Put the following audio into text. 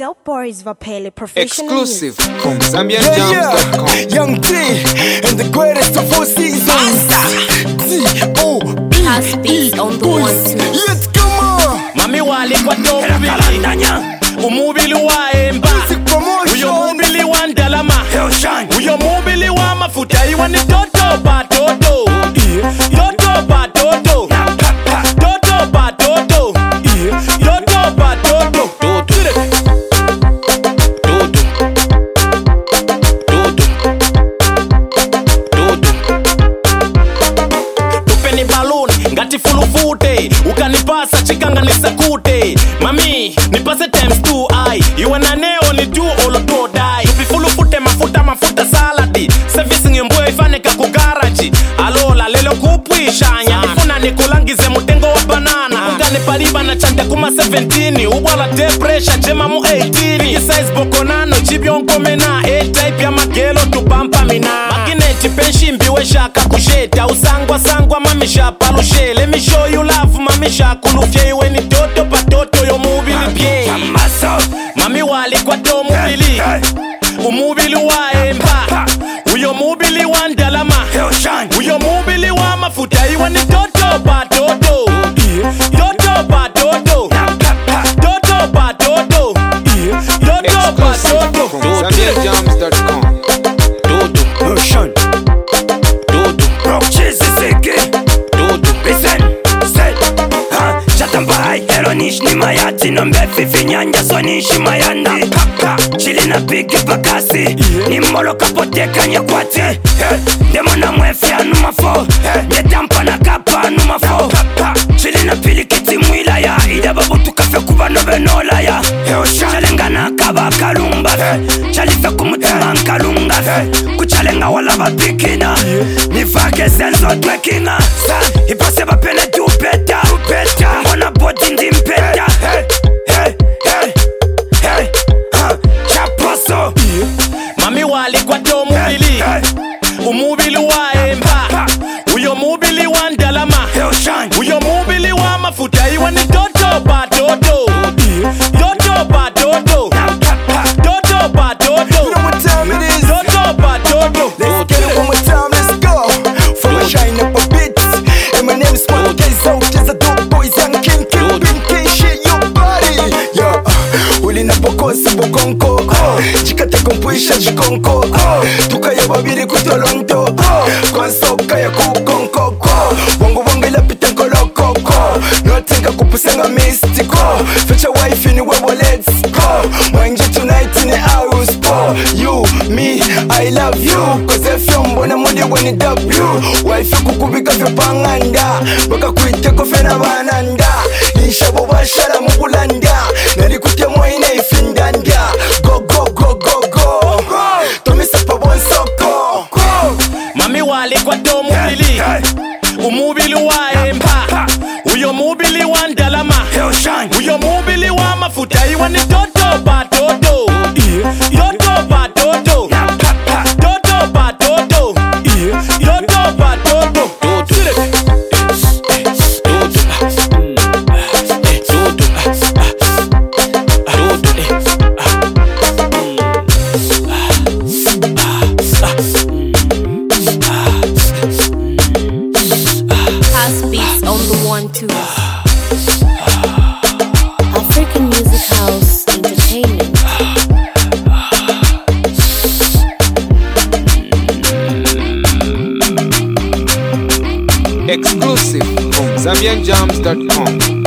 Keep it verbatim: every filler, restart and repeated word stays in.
Dope Boys Vapele Professional Exclusive from Zambian Jams dot com. Yeah, Young T and the greatest of all seasons. T O P House beats on the one two. Let's go on. Mami wali kwa mubili umubili wa emba uyo mubili wa ndalama uyo mubili wa mafuta iwa ni toto ba toto toto ba toto toto ba toto toto ba toto tupeni balloon ngati fulufute ukanipasa chikanga nisakute mami nipase times two I iwe na neo ni juu olo to die tupifulufute mafuta mafuta saladi service ngembwe ifane kaku garage alola lelo kupwishanya nifuna nikulangize mutengo wa banana ungane paliba na chante kuma seventeen ubwala te pressure jema mu eighteen big size bokonano chibionko mena A-type ya magelo tupampa mina makineti penshi mbiwe shaka kusheta usangwa sangwa mamisha palushe let me show you love mamisha kulufye iwe ni toto patoto yo mubili pye mami wali kwa to mubili umubili wa emba uyo mubili wa ndalama uyo mubili wa mafuta iwe ni toto patoto toto patoto toto patoto toto patoto From Zambian Jams dot com. Motion. Rock cheese seke. Listen, say. Ha, chatambai eronish ni mayati no mbefi finyanja sonishi mayanda. Chili na piki pakasi. Ni molo kapoteka nyekwate. Demo na mwefi anuma fo. Nyetampa na kapa anuma fo. Chili na pili kiti mwila ya. Ida babu tukafe kuba nove nola ya. Chalenga na kaba kalumba. Chalife kumutima nkalunga. Kuchalenga wala bapikina. Nifake senzo twekinga. Ipase bapele tu peta. Mona boti ndi mpeta. Hey, hey, hey, hey. Chaposo. mami wali kwa to mubili umubili wa emba uyo mubili wa ndalama uyo mubili wa mafuta iwa ni toto ba toto toto ba toto toto ba toto You know what time it is? toto ba toto. Let's get it one more time, let's go. From a shine up a bit. And my name's Smart Case out as a dope boys and king king pin king shit your body. Yeah, uli na bokosi bokonko. Jikate kompuisha jikonko. Tukaya babiri kutolonto. Konsoka ya kukonko. Bongo bongo la pitenko loko. Notenga kupusanga mystico. Future wife ni wewe let's go. Mwanje tonight in the house. You, me, I love you. Cause if you mbona mwende wani W. Wife kukubika vyo panganda. Baka kuiteko fena bananda. Ishabo bashara mugulanda. Nari kutia mwaine ifindanda. Go go go go go. Tomi sapa bonsoko. Mami wali kwa to mubili umubili wa emba uyo mubili wa ndalama uyo mubili wa mafuta iwa ni toto ba toto toto ba toto toto ba toto toto ba toto. House beats on the one two. African Music House Entertainment. Exclusive from Zambian Jams dot com.